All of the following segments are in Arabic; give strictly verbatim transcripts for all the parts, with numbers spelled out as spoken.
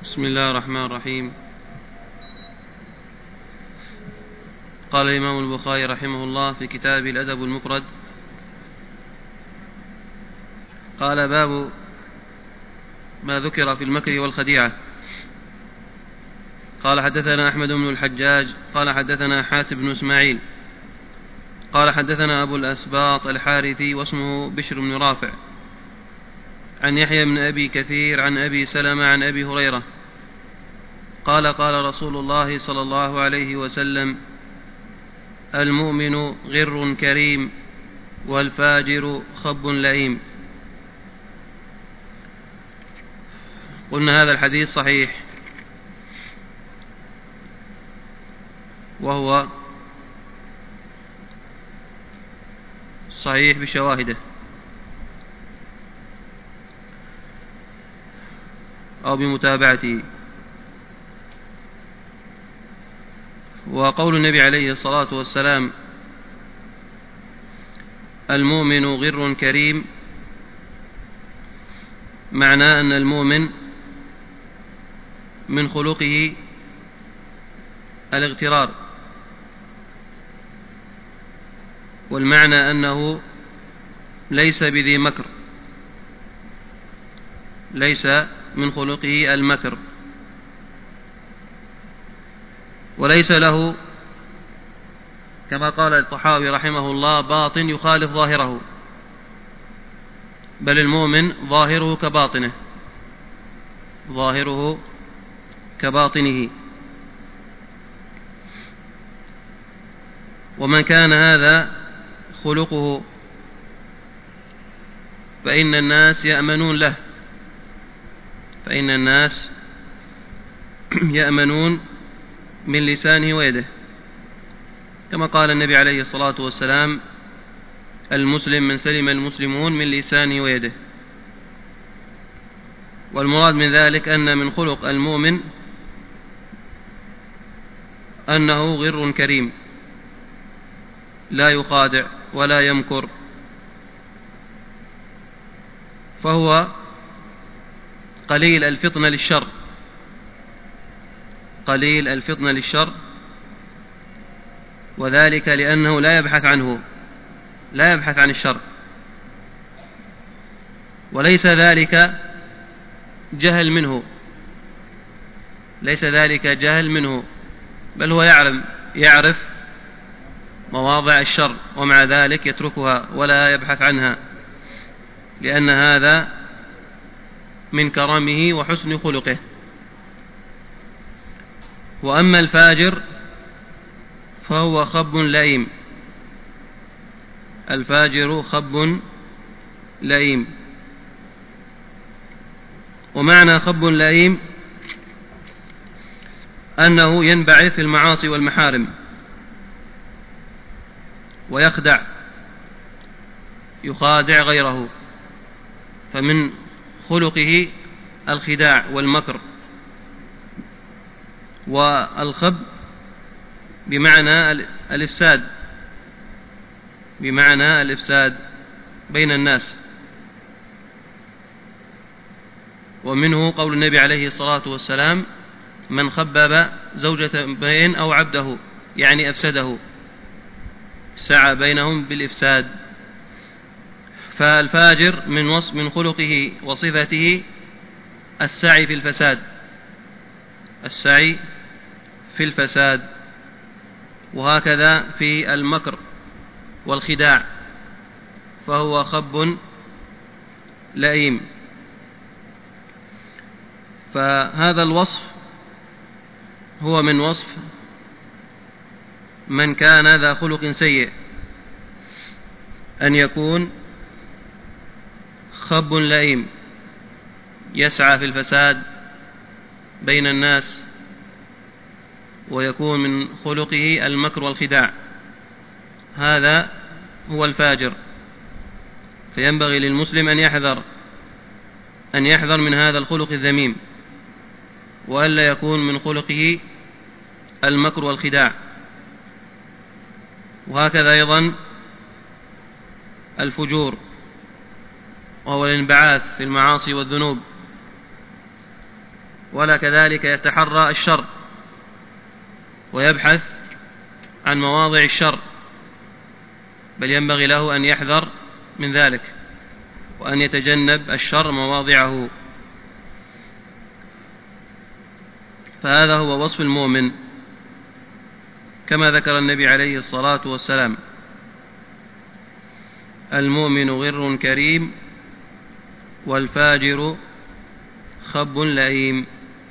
بسم الله الرحمن الرحيم. قال الإمام البخاري رحمه الله في كتاب الأدب المفرد: قال: باب ما ذكر في المكر والخديعة. قال: حدثنا أحمد بن الحجاج قال حدثنا حاتم بن إسماعيل قال حدثنا أبو الأسباط الحارثي واسمه بشر بن رافع عن يحيى بن أبي كثير عن أبي سلمة عن أبي هريرة قال: قال رسول الله صلى الله عليه وسلم: المؤمن غر كريم والفاجر خب لئيم. قلنا هذا الحديث صحيح، وهو صحيح بشواهده أو بمتابعته. وقول النبي عليه الصلاة والسلام: المؤمن غر كريم، معناه أن المؤمن من خلقه الاغترار، والمعنى أنه ليس بذي مكر، ليس من خلقه المكر، وليس له كما قال الطحاوي رحمه الله باطن يخالف ظاهره، بل المؤمن ظاهره كباطنه، ظاهره كباطنه. ومن كان هذا خلقه فإن الناس يأمنون له، فإن الناس يأمنون من لسانه ويده، كما قال النبي عليه الصلاة والسلام: المسلم من سلم المسلمون من لسانه ويده. والمراد من ذلك أن من خلق المؤمن أنه غر كريم، لا يخادع ولا يمكر، فهو قليل الفطنة للشر، قليل الفطنة للشر، وذلك لأنه لا يبحث عنه، لا يبحث عن الشر. وليس ذلك جهل منه، ليس ذلك جهل منه، بل هو يعلم يعرف مواضع الشر، ومع ذلك يتركها ولا يبحث عنها، لأن هذا من كرمه وحسن خلقه. وأما الفاجر فهو خب لئيم، الفاجر خب لئيم. ومعنى خب لئيم أنه ينبعث في المعاصي والمحارم ويخدع، يخادع غيره، فمن خلقه الخداع والمكر. والخب بمعنى الإفساد، بمعنى الإفساد بين الناس. ومنه قول النبي عليه الصلاة والسلام: من خبب زوجة امرئ أو عبده، يعني أفسده، سعى بينهم بالإفساد. فالفاجر من وصف من خلقه وصفته السعي في الفساد، السعي في الفساد. وهكذا في المكر والخداع، فهو خب لئيم. فهذا الوصف هو من وصف من كان ذا خلق سيء، أن يكون خب لئيم يسعى في الفساد بين الناس، ويكون من خلقه المكر والخداع، هذا هو الفاجر. فينبغي للمسلم أن يحذر أن يحذر من هذا الخلق الذميم، وألا يكون من خلقه المكر والخداع. وهكذا أيضا الفجور، وهو الانبعاث في المعاصي والذنوب، ولا كذلك يتحرى الشر ويبحث عن مواضع الشر، بل ينبغي له أن يحذر من ذلك وأن يتجنب الشر مواضعه. فهذا هو وصف المؤمن كما ذكر النبي عليه الصلاة والسلام: المؤمن غر كريم والفاجر خب لئيم.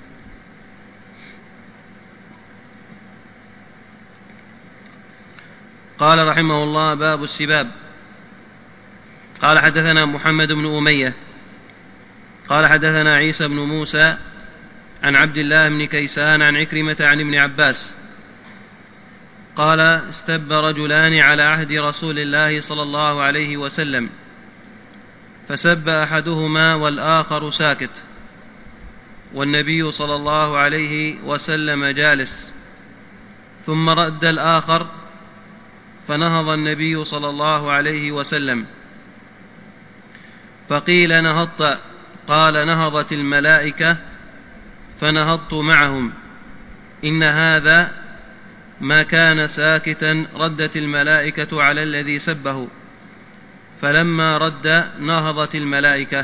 قال رحمه الله: باب السباب. قال حدثنا محمد بن أمية قال حدثنا عيسى بن موسى عن عبد الله بن كيسان عن عكرمة عن ابن عباس قال: استب رجلان على عهد رسول الله صلى الله عليه وسلم، فسب أحدهما والآخر ساكت، والنبي صلى الله عليه وسلم جالس، ثم رد الآخر، فنهض النبي صلى الله عليه وسلم، فقيل: نهضت؟ قال: نهضت الملائكة فنهضت معهم، إن هذا ما كان ساكتا ردت الملائكة على الذي سبه، فلما رد نهضت الملائكة.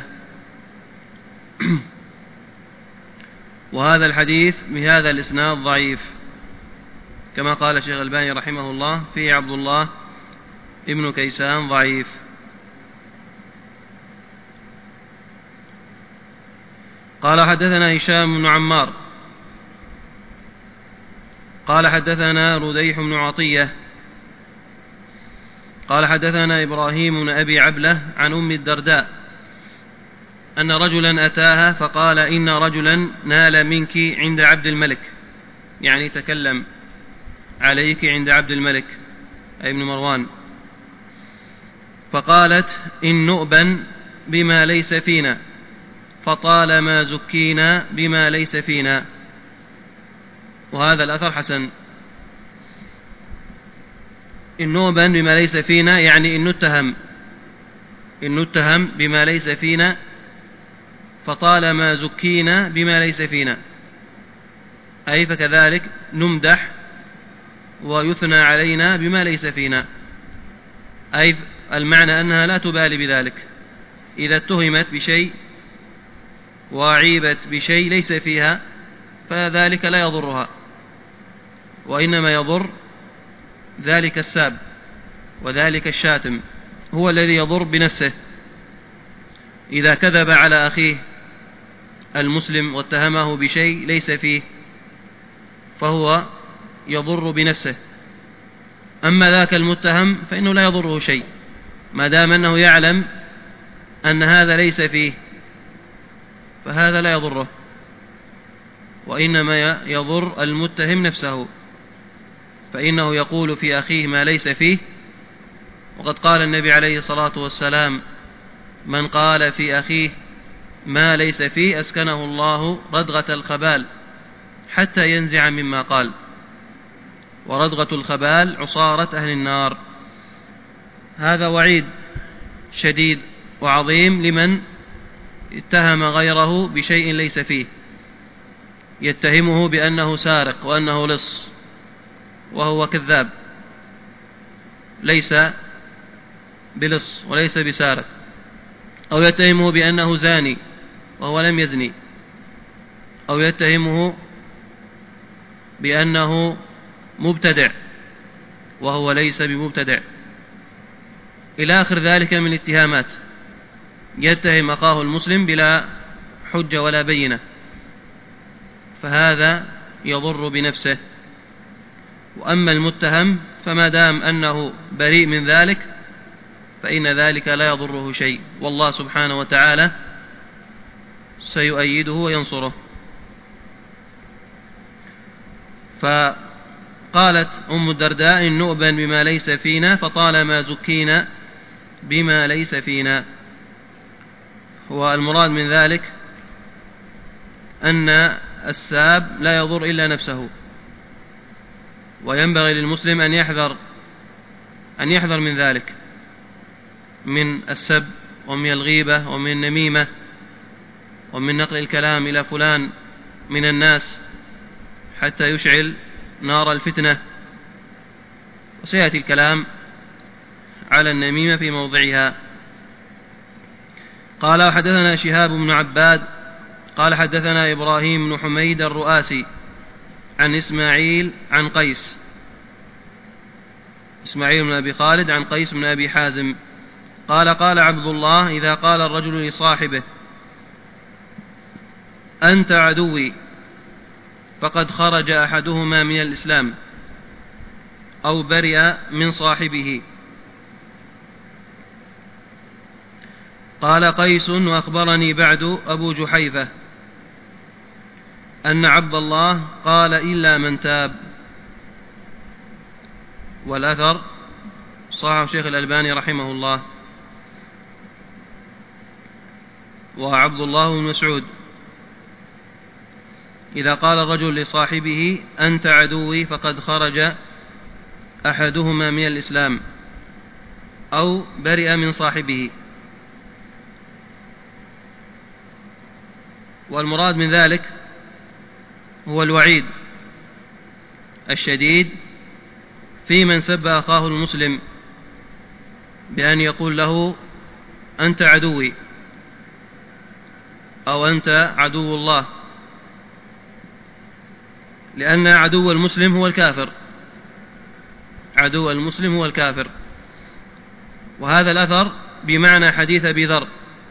وهذا الحديث بهذا الإسناد ضعيف، كما قال الشيخ الألباني رحمه الله: في عبد الله ابن كيسان ضعيف. قال حدثنا هشام بن عمار قال حدثنا رديح بن عطية قال حدثنا إبراهيم بن أبي عبلة عن أم الدرداء أن رجلا أتاها فقال: إن رجلا نال منك عند عبد الملك، يعني تكلم عليك عند عبد الملك أي ابن مروان، فقالت: إن نؤبا بما ليس فينا، فطالما زكينا بما ليس فينا. وهذا الأثر حسن. إن نؤبا بما ليس فينا يعني إن نتهم إن نتهم بما ليس فينا، فطالما زكينا بما ليس فينا، أي فكذلك نمدح ويثنى علينا بما ليس فينا، أي المعنى أنها لا تبالي بذلك. إذا اتهمت بشيء وعيبت بشيء ليس فيها فذلك لا يضرها، وإنما يضر ذلك الساب وذلك الشاتم، هو الذي يضر بنفسه. إذا كذب على أخيه المسلم واتهمه بشيء ليس فيه فهو يضر بنفسه، أما ذاك المتهم فإنه لا يضره شيء ما دام أنه يعلم أن هذا ليس فيه، فهذا لا يضره، وإنما يضر المتهم نفسه، فإنه يقول في أخيه ما ليس فيه. وقد قال النبي عليه الصلاة والسلام: من قال في أخيه ما ليس فيه أسكنه الله ردغة الخبال حتى ينزع مما قال، وردغة الخبال عصارة أهل النار. هذا وعيد شديد وعظيم لمن اتهم غيره بشيء ليس فيه، يتهمه بأنه سارق وأنه لص وهو كذاب، ليس بلص وليس بسارق، أو يتهمه بأنه زاني وهو لم يزني، أو يتهمه بأنه مبتدع وهو ليس بمبتدع، إلى آخر ذلك من اتهامات يتهم أخاه المسلم بلا حجة ولا بينة، فهذا يضر بنفسه. وأما المتهم فما دام أنه بريء من ذلك فإن ذلك لا يضره شيء، والله سبحانه وتعالى سيؤيده وينصره. فقالت أم الدرداء: إن نؤبا بما ليس فينا، فطالما زكينا بما ليس فينا. والمراد من ذلك أن الساب لا يضر إلا نفسه، وينبغي للمسلم أن يحذر أن يحذر من ذلك، من السب ومن الغيبة ومن النميمة ومن نقل الكلام إلى فلان من الناس حتى يشعل نار الفتنة. وسيأتي الكلام على النميمة في موضعها. قال حدثنا شهاب بن عباد قال حدثنا إبراهيم بن حميد الرؤاسي عن إسماعيل عن قيس إسماعيل بن أبي خالد عن قيس بن أبي حازم قال قال عبد الله إذا قال الرجل لصاحبه أنت عدوي فقد خرج أحدهما من الإسلام أو برئ من صاحبه. قال قيس وأخبرني بعد أبو جحيفة أن عبد الله قال إلا من تاب. والأثر صححه الشيخ الألباني رحمه الله. وعبد الله بن مسعود إذا قال الرجل لصاحبه أنت عدوي فقد خرج أحدهما من الإسلام أو برئ من صاحبه. والمراد من ذلك هو الوعيد الشديد في من سب أخاه المسلم بأن يقول له أنت عدوي أو أنت عدو الله، لأن عدو المسلم هو الكافر، عدو المسلم هو الكافر. وهذا الأثر بمعنى حديث أبي ذر،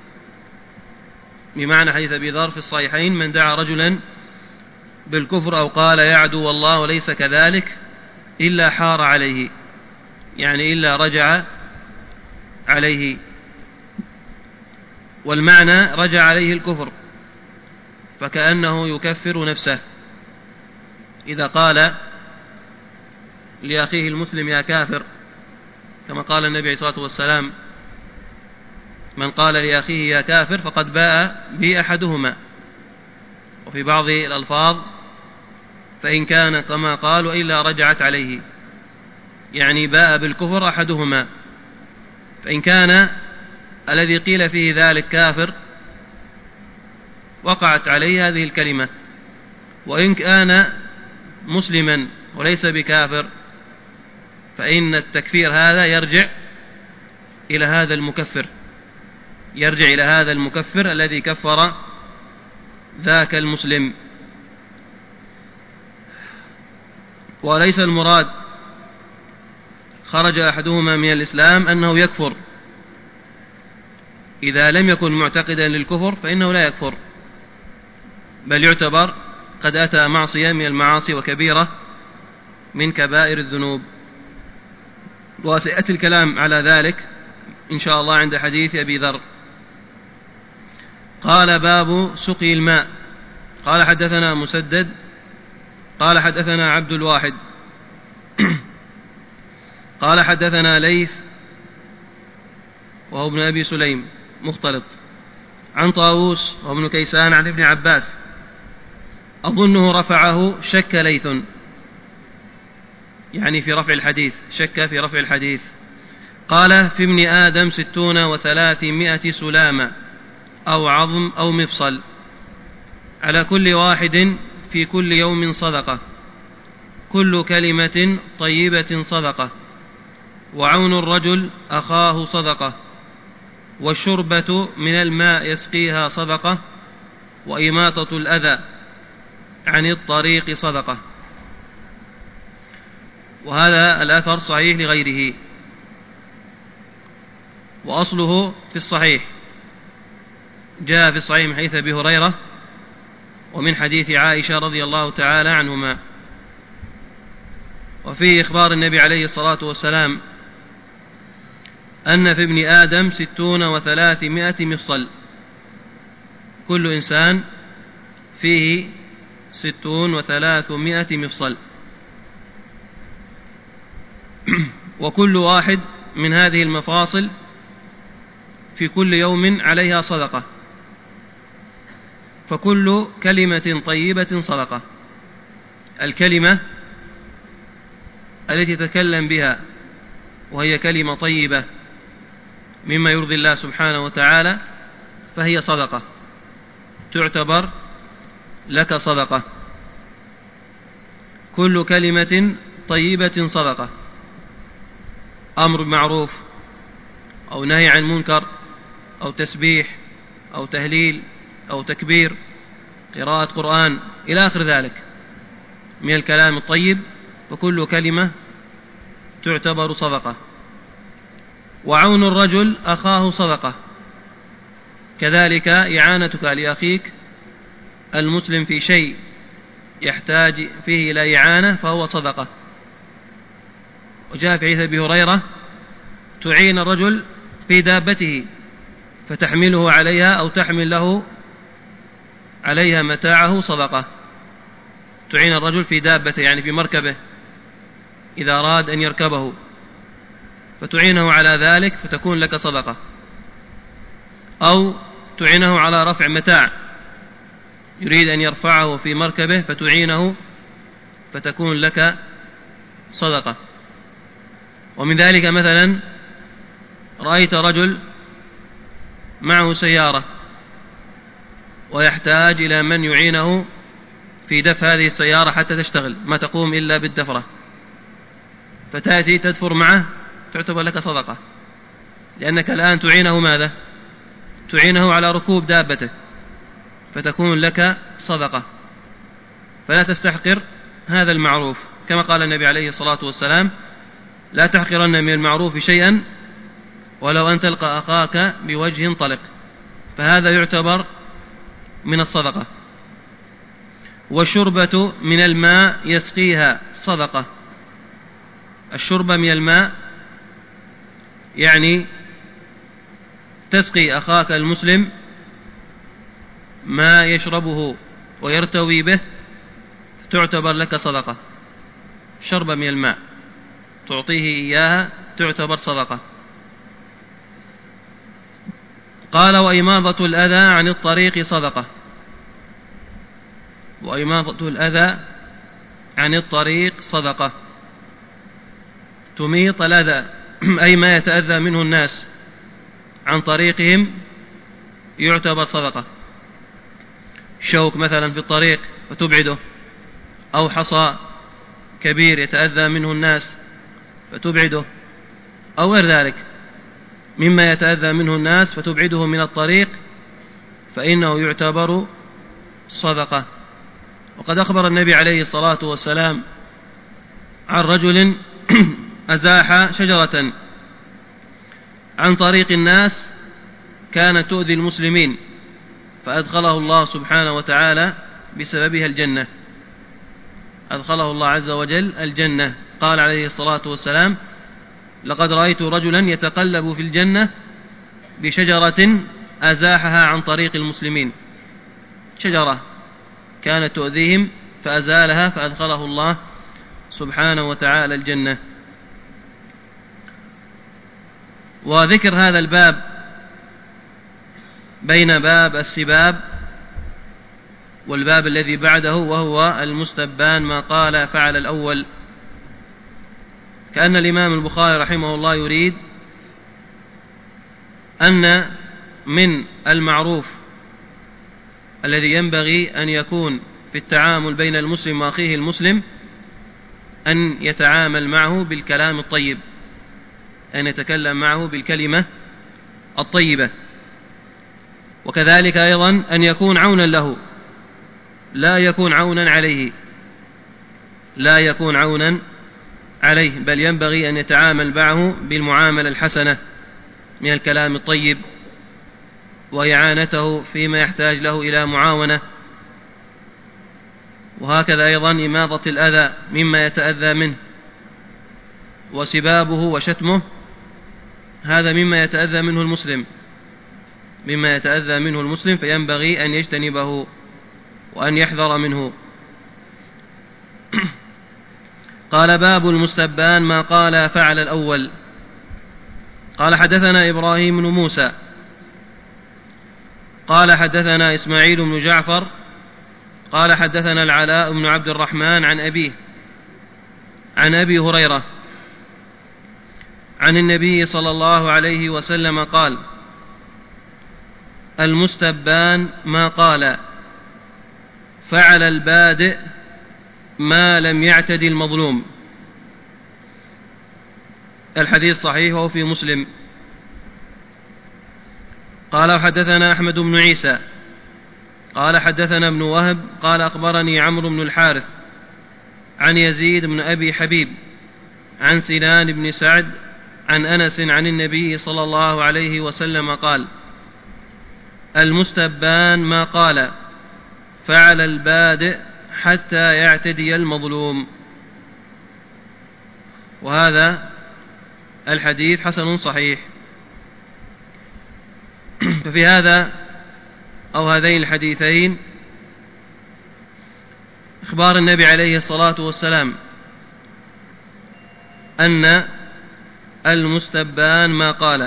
بمعنى حديث أبي ذر في الصحيحين من دعا رجلا بالكفر أو قال يا عدو الله وليس كذلك إلا حار عليه، يعني إلا رجع عليه. والمعنى رجع عليه الكفر، فكأنه يكفر نفسه إذا قال لأخيه المسلم يا كافر، كما قال النبي عليه الصلاة والسلام من قال لأخيه يا كافر فقد باء به أحدهما. وفي بعض الألفاظ فإن كان كما قال وإلا رجعت عليه، يعني باء بالكفر أحدهما. فإن كان الذي قيل فيه ذلك كافر وقعت عليه هذه الكلمة، وإن كان مسلما وليس بكافر فإن التكفير هذا يرجع إلى هذا المكفر، يرجع إلى هذا المكفر الذي كفر ذاك المسلم. وليس المراد خرج أحدهما من الإسلام أنه يكفر، إذا لم يكن معتقدا للكفر فإنه لا يكفر، بل يعتبر قد أتى معصية من المعاصي وكبيرة من كبائر الذنوب. وسيأتي الكلام على ذلك إن شاء الله عند حديث أبي ذر. قال باب سقي الماء. قال حدثنا مسدد قال حدثنا عبد الواحد قال حدثنا ليث وهو ابن أبي سليم مختلط عن طاووس وابن كيسان عن ابن عباس، أظنه رفعه شك ليث، يعني في رفع الحديث، شك في رفع الحديث. قال في ابن آدم ستون وثلاثمائة سلامة أو عظم أو مفصل، على كل واحد في كل يوم صدقة، كل كلمة طيبة صدقة، وعون الرجل أخاه صدقة، والشربة من الماء يسقيها صدقة، وإماطة الأذى عن الطريق صدقة. وهذا الأثر صحيح لغيره، وأصله في الصحيح، جاء في الصحيح من حديث أبي هريرة ومن حديث عائشة رضي الله تعالى عنهما. وفيه إخبار النبي عليه الصلاة والسلام أن في ابن آدم ستون وثلاثمائة مفصل، كل إنسان فيه ستون وثلاثمائة مفصل، وكل واحد من هذه المفاصل في كل يوم عليها صدقة، فكل كلمة طيبة صدقة. الكلمة التي تتكلم بها وهي كلمة طيبة مما يرضي الله سبحانه وتعالى فهي صدقة، تعتبر لك صدقة. كل كلمة طيبة صدقة، أمر بمعروف أو نهي عن منكر أو تسبيح أو تهليل أو تكبير، قراءة قرآن إلى آخر ذلك من الكلام الطيب، فكل كلمة تعتبر صدقة. وعون الرجل أخاه صدقة، كذلك إعانتك لأخيك المسلم في شيء يحتاج فيه إلى إعانة فهو صدقة. وجاء في حديث أبي هريرة: تعين الرجل في دابته فتحمله عليها أو تحمل له عليها متاعه صدقة. تعين الرجل في دابته يعني في مركبه إذا أراد أن يركبه، فتعينه على ذلك فتكون لك صدقة. أو تعينه على رفع متاع يريد أن يرفعه في مركبه فتعينه فتكون لك صدقة. ومن ذلك مثلا رأيت رجل معه سيارة ويحتاج إلى من يعينه في دف هذه السيارة حتى تشتغل، ما تقوم إلا بالدفرة، فتأتي تدفر معه، تعتبر لك صدقة، لأنك الآن تعينه ماذا؟ تعينه على ركوب دابته، فتكون لك صدقة. فلا تستحقر هذا المعروف، كما قال النبي عليه الصلاة والسلام: لا تحقرن من المعروف شيئا ولو أن تلقى أخاك بوجه طلق. فهذا يعتبر من الصدقة. والشربة من الماء يسقيها صدقة. الشربة من الماء يعني تسقي أخاك المسلم ما يشربه ويرتوي به، تعتبر لك صدقة. شربة من الماء تعطيه إياها تعتبر صدقة. قال: وإماضة الأذى عن الطريق صدقة. وإماضة الأذى عن الطريق صدقة، تميط الأذى أي ما يتأذى منه الناس عن طريقهم يعتبر صدقة. شوك مثلا في الطريق فتبعده، أو حصى كبير يتأذى منه الناس فتبعده، أو غير ذلك مما يتأذى منه الناس فتبعده من الطريق، فإنه يعتبر صدقة. وقد أخبر النبي عليه الصلاة والسلام عن رجل أزاح شجرة عن طريق الناس كانت تؤذي المسلمين، فأدخله الله سبحانه وتعالى بسببها الجنة، أدخله الله عز وجل الجنة. قال عليه الصلاة والسلام: لقد رأيت رجلا يتقلب في الجنة بشجرة أزاحها عن طريق المسلمين، شجرة كانت تؤذيهم فأزالها فأدخله الله سبحانه وتعالى الجنة. وذكر هذا الباب بين باب السباب والباب الذي بعده وهو المستبان ما قال فعل الأول، كأن الإمام البخاري رحمه الله يريد أن من المعروف الذي ينبغي أن يكون في التعامل بين المسلم وأخيه المسلم أن يتعامل معه بالكلام الطيب، أن يتكلم معه بالكلمة الطيبة. وكذلك أيضا أن يكون عونا له، لا يكون عونا عليه، لا يكون عونا عليه، بل ينبغي أن يتعامل معه بالمعاملة الحسنة من الكلام الطيب، وإعانته فيما يحتاج له إلى معاونة. وهكذا أيضا إماضة الأذى مما يتأذى منه، وسبابه وشتمه هذا مما يتأذى منه المسلم، مما يتأذى منه المسلم، فينبغي أن يجتنبه وأن يحذر منه. قال: باب المستبان ما قال فعل الأول. قال: حدثنا إبراهيم بن موسى قال حدثنا إسماعيل بن جعفر قال حدثنا العلاء بن عبد الرحمن عن أبيه عن أبي هريرة عن النبي صلى الله عليه وسلم قال: المستبان ما قال فعل البادئ ما لم يعتدي المظلوم. الحديث صحيح وهو في مسلم. قال حدثنا أحمد بن عيسى قال حدثنا ابن وهب قال أخبرني عمرو بن الحارث عن يزيد بن أبي حبيب عن سنان بن سعد عن أنس عن النبي صلى الله عليه وسلم قال: المستبان ما قال فعل البادئ حتى يعتدي المظلوم. وهذا الحديث حسن صحيح. ففي هذا أو هذين الحديثين إخبار النبي عليه الصلاة والسلام أن المستبان ما قال،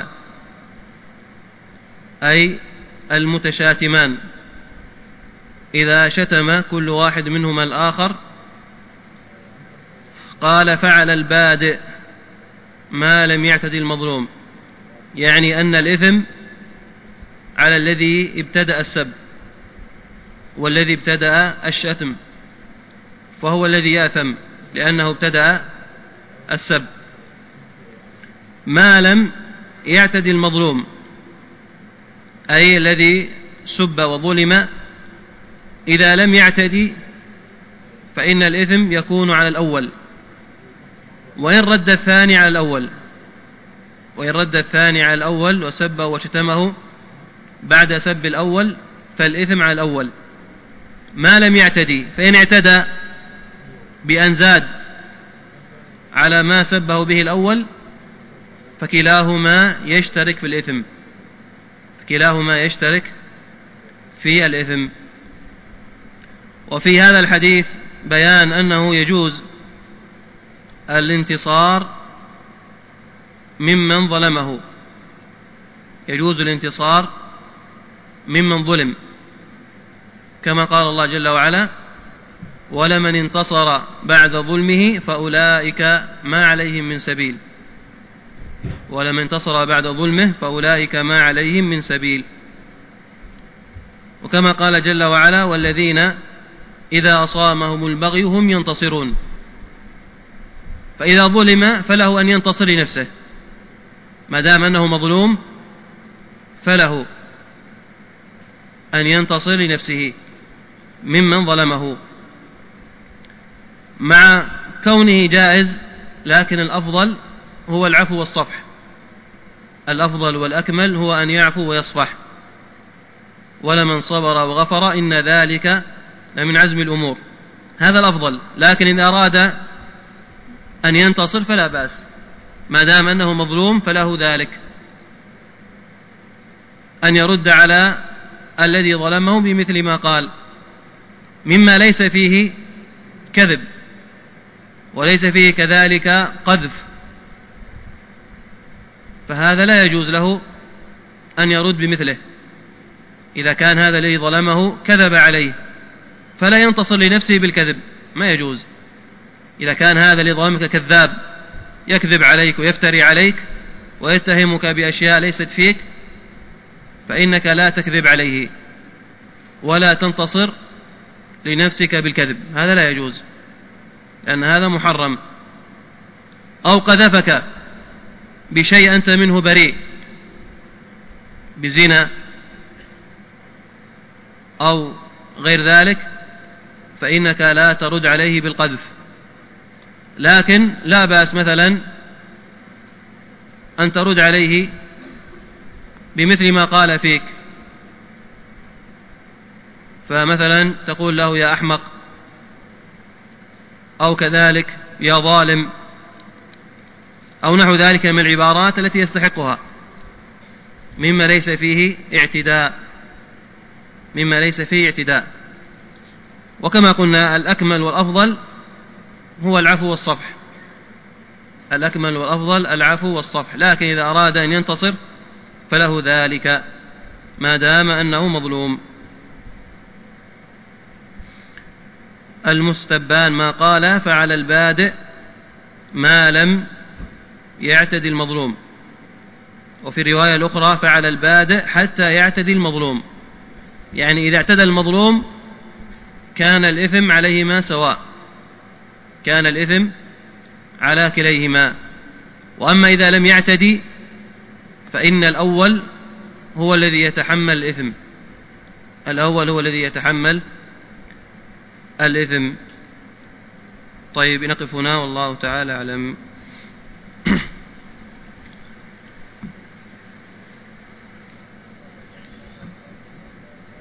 أي المتشاتمان إذا شتم كل واحد منهما الآخر قال فعل البادئ ما لم يعتدي المظلوم، يعني أن الإثم على الذي ابتدأ السب والذي ابتدأ الشتم، فهو الذي يأثم لأنه ابتدأ السب. ما لم يعتدي المظلوم أي الذي سب وظلم، إذا لم يعتدي فإن الإثم يكون على الأول، وإن رد الثاني على الأول وإن رد الثاني على الأول وسبه وشتمه بعد سب الأول فالإثم على الأول. ما لم يعتدي، فإن اعتدى بأن زاد على ما سبه به الأول فكلاهما يشترك في الإثم كلاهما يشترك في الإثم. وفي هذا الحديث بيان أنه يجوز الانتصار ممن ظلمه، يجوز الانتصار ممن ظلم، كما قال الله جل وعلا: ولمن انتصر بعد ظلمه فأولئك ما عليهم من سبيل ولمن انتصر بعد ظلمه فأولئك ما عليهم من سبيل. وكما قال جل وعلا: والذين إذا أصابهم البغي هم ينتصرون. فإذا ظلم فله أن ينتصر لنفسه، ما دام أنه مظلوم فله أن ينتصر لنفسه ممن ظلمه، مع كونه جائز، لكن الأفضل هو العفو والصفح. الأفضل والأكمل هو أن يعفو ويصفح. ولمن صبر وغفر إن ذلك لمن عزم الأمور، هذا الأفضل. لكن إذا أراد أن ينتصر فلا بأس، ما دام أنه مظلوم فله ذلك، أن يرد على الذي ظلمه بمثل ما قال، مما ليس فيه كذب وليس فيه كذلك قذف، فهذا لا يجوز له أن يرد بمثله. إذا كان هذا الذي ظلمه كذب عليه فلا ينتصر لنفسه بالكذب، ما يجوز. إذا كان هذا الذي ظلمك كذاب يكذب عليك ويفتري عليك ويتهمك بأشياء ليست فيك، فإنك لا تكذب عليه ولا تنتصر لنفسك بالكذب، هذا لا يجوز، لأن هذا محرم. أو قذفك بشيء أنت منه بريء، بزنا أو غير ذلك، فإنك لا ترد عليه بالقذف. لكن لا بأس مثلا أن ترد عليه بمثل ما قال فيك، فمثلا تقول له يا أحمق، أو كذلك يا ظالم، أو نحو ذلك من العبارات التي يستحقها مما ليس فيه اعتداء مما ليس فيه اعتداء وكما قلنا الأكمل والأفضل هو العفو والصفح الأكمل والأفضل العفو والصفح لكن إذا أراد أن ينتصر فله ذلك ما دام أنه مظلوم. المستبان ما قال فعلى البادئ ما لم يعتدي المظلوم، وفي رواية الأخرى فعلى البادئ حتى يعتدي المظلوم، يعني إذا اعتدى المظلوم كان الإثم عليهما سواء، كان الإثم على كليهما. وأما إذا لم يعتدي فإن الأول هو الذي يتحمل الإثم، الأول هو الذي يتحمل الإثم. طيب نقف هنا، والله تعالى أعلم.